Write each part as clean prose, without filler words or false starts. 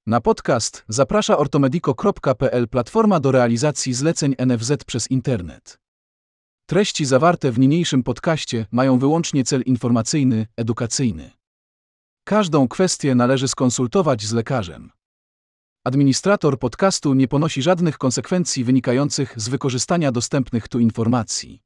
Na podcast zaprasza ortomedico.pl, platforma do realizacji zleceń NFZ przez internet. Treści zawarte w niniejszym podcaście mają wyłącznie cel informacyjny, edukacyjny. Każdą kwestię należy skonsultować z lekarzem. Administrator podcastu nie ponosi żadnych konsekwencji wynikających z wykorzystania dostępnych tu informacji.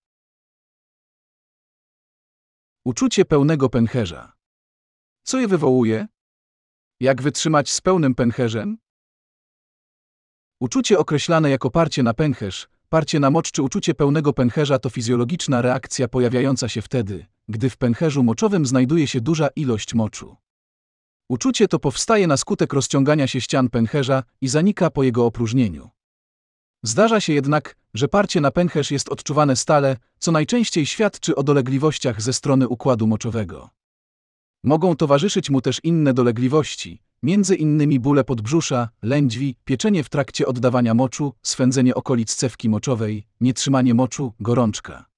Uczucie pełnego pęcherza. Co je wywołuje? Jak wytrzymać z pełnym pęcherzem? Uczucie określane jako parcie na pęcherz, parcie na mocz czy uczucie pełnego pęcherza to fizjologiczna reakcja pojawiająca się wtedy, gdy w pęcherzu moczowym znajduje się duża ilość moczu. Uczucie to powstaje na skutek rozciągania się ścian pęcherza i zanika po jego opróżnieniu. Zdarza się jednak, że parcie na pęcherz jest odczuwane stale, co najczęściej świadczy o dolegliwościach ze strony układu moczowego. Mogą towarzyszyć mu też inne dolegliwości, między innymi bóle podbrzusza, lędźwi, pieczenie w trakcie oddawania moczu, swędzenie okolic cewki moczowej, nietrzymanie moczu, gorączka.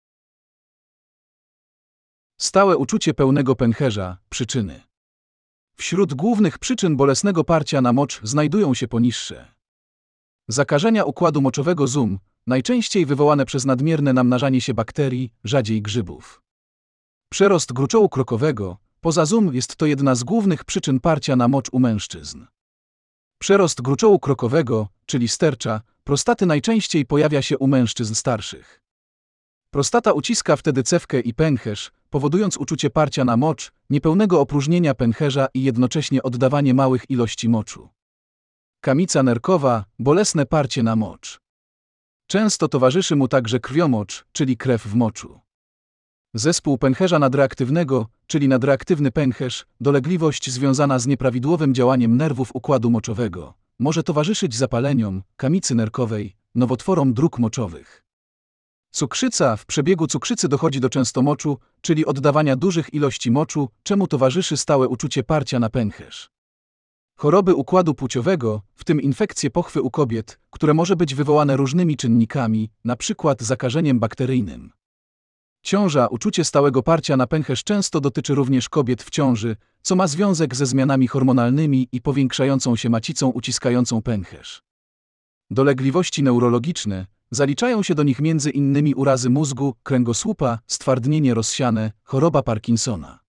Stałe uczucie pełnego pęcherza, przyczyny. Wśród głównych przyczyn bolesnego parcia na mocz znajdują się poniższe. Zakażenia układu moczowego ZUM, najczęściej wywołane przez nadmierne namnażanie się bakterii, rzadziej grzybów. Przerost gruczołu krokowego, poza ZUM jest to jedna z głównych przyczyn parcia na mocz u mężczyzn. Przerost gruczołu krokowego, czyli stercza, prostaty najczęściej pojawia się u mężczyzn starszych. Prostata uciska wtedy cewkę i pęcherz, powodując uczucie parcia na mocz, niepełnego opróżnienia pęcherza i jednocześnie oddawanie małych ilości moczu. Kamica nerkowa, bolesne parcie na mocz. Często towarzyszy mu także krwiomocz, czyli krew w moczu. Zespół pęcherza nadreaktywnego, czyli nadreaktywny pęcherz, dolegliwość związana z nieprawidłowym działaniem nerwów układu moczowego, może towarzyszyć zapaleniom, kamicy nerkowej, nowotworom dróg moczowych. Cukrzyca. W przebiegu cukrzycy dochodzi do częstomoczu, czyli oddawania dużych ilości moczu, czemu towarzyszy stałe uczucie parcia na pęcherz. Choroby układu płciowego, w tym infekcje pochwy u kobiet, które może być wywołane różnymi czynnikami, np. zakażeniem bakteryjnym. Ciąża. Uczucie stałego parcia na pęcherz często dotyczy również kobiet w ciąży, co ma związek ze zmianami hormonalnymi i powiększającą się macicą uciskającą pęcherz. Dolegliwości neurologiczne. Zaliczają się do nich m.in. urazy mózgu, kręgosłupa, stwardnienie rozsiane, choroba Parkinsona.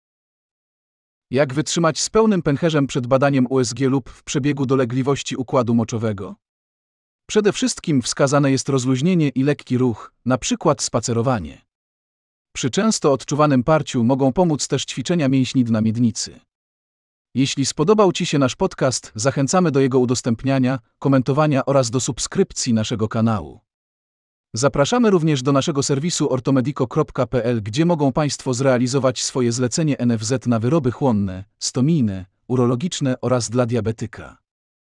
Jak wytrzymać z pełnym pęcherzem przed badaniem USG lub w przebiegu dolegliwości układu moczowego? Przede wszystkim wskazane jest rozluźnienie i lekki ruch, np. spacerowanie. Przy często odczuwanym parciu mogą pomóc też ćwiczenia mięśni dna miednicy. Jeśli spodobał Ci się nasz podcast, zachęcamy do jego udostępniania, komentowania oraz do subskrypcji naszego kanału. Zapraszamy również do naszego serwisu ortomedico.pl, gdzie mogą Państwo zrealizować swoje zlecenie NFZ na wyroby chłonne, stomijne, urologiczne oraz dla diabetyka.